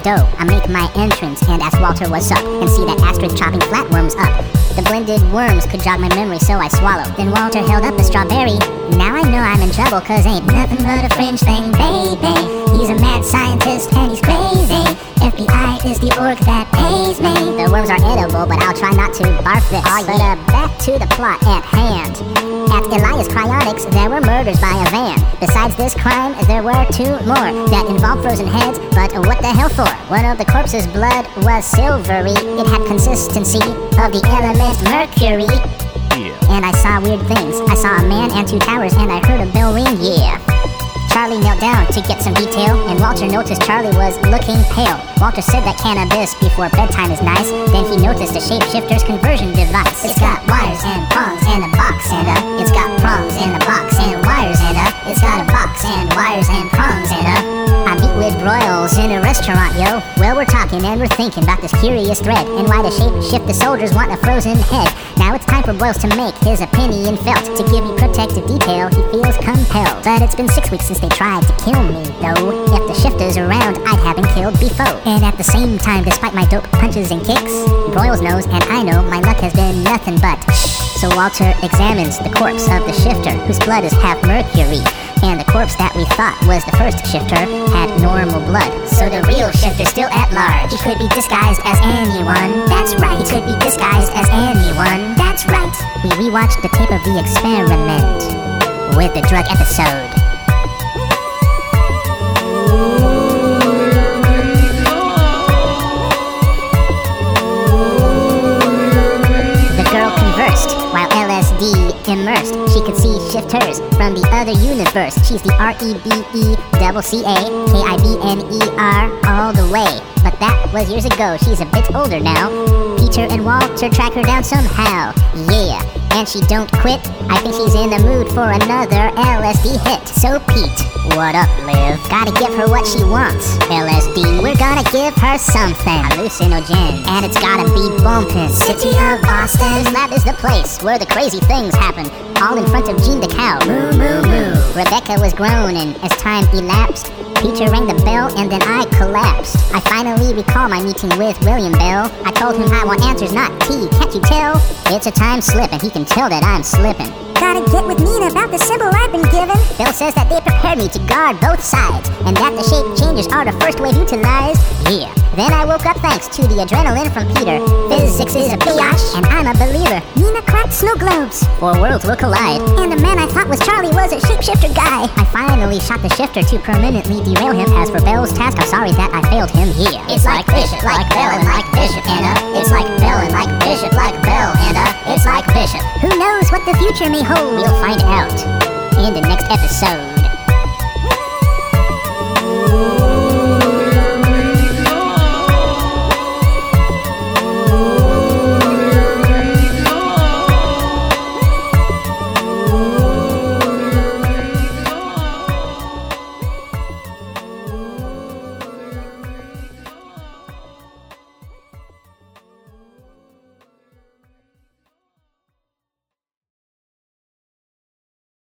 dough. I make my entrance and ask Walter what's up, and see that Astrid chopping flatworms up. The blended worms could jog my memory, so I swallowed. Then Walter held up the strawberry. Now I know I'm in trouble, cause ain't nothing but a fringe thing, baby. He's a mad scientist and he's crazy. FBI is the org that pays me. The worms are edible, but I'll try not to barf this. But back to the plot at hand. At Elias Cryonics, there were murders by a van. Besides this crime, there were 2 more that involved frozen heads, but what the hell for? One of the corpse's blood was silvery. It had consistency of the element mercury. And I saw weird things. I saw a man and 2 towers, and I heard a bell ring, yeah. Charlie knelt down to get some detail, and Walter noticed Charlie was looking pale. Walter said that cannabis before bedtime is nice. Then he noticed a shapeshifter's conversion device. It's got wires and prongs and a box and it's got prongs and a box and wires and it's got a box and wires and prongs and I meet with Broyles in a restaurant, yo. Well, we're talking and we're thinking about this curious thread, and why the shapeshifter soldiers want a frozen head. Now it's time for Broyles to make his opinion felt. To give me protective detail, he feels compelled. But it's been 6 weeks since they tried to kill me, though. If the shifter's around, I'd have been killed before. And at the same time, despite my dope punches and kicks, Broyles knows and I know my luck has been nothing but So Walter examines the corpse of the shifter, whose blood is half mercury. And the corpse that we thought was the first shifter had normal blood. So the real shifter's still at large. He could be disguised as anyone. That's right. He could be disguised as anyone. That's right. We rewatched the tape of the experiment with the drug episode. The girl conversed while LSD immersed. She could see shifters from the other universe. She's the REBECCAKIBNER all the way. But that was years ago. She's a bit older now. Peter and Walter track her down somehow. Yeah, and she don't quit. I think she's in the mood for another LSD hit. So Pete, what up, Liv? Gotta give her what she wants. LSD, we're gonna give her something. Hallucinogen, and it's gotta be bumpin'. City of Boston. This lab is the place where the crazy things happen. All in front of Jean the cow. Moo, moo, moo. Rebecca was groaning as time elapsed. Peter rang the bell and then I collapsed. I finally recall my meeting with William Bell. I told him I want answers, not tea. Can't you tell? It's a time slip and he can tell that I'm slipping. Gotta get with Nina about the symbol I've been given. Bill says that they prepared me to guard both sides, and that the shape changes are the first wave utilized. Yeah. Then I woke up thanks to the adrenaline from Peter. Physics is a biatch, and I'm a believer. Nina cracked snow globes. 4 worlds will collide. And the man I thought was Charlie was a shapeshifter guy. I finally shot the shifter to permanently derail him. As for Bell's task, I'm sorry that I failed him here. It's like Bishop, like Bell, and like Bishop, and it's like Bell, and like Bishop, like Bell, and it's like Bishop. Who knows what the future may hold? We'll find out in the next episode.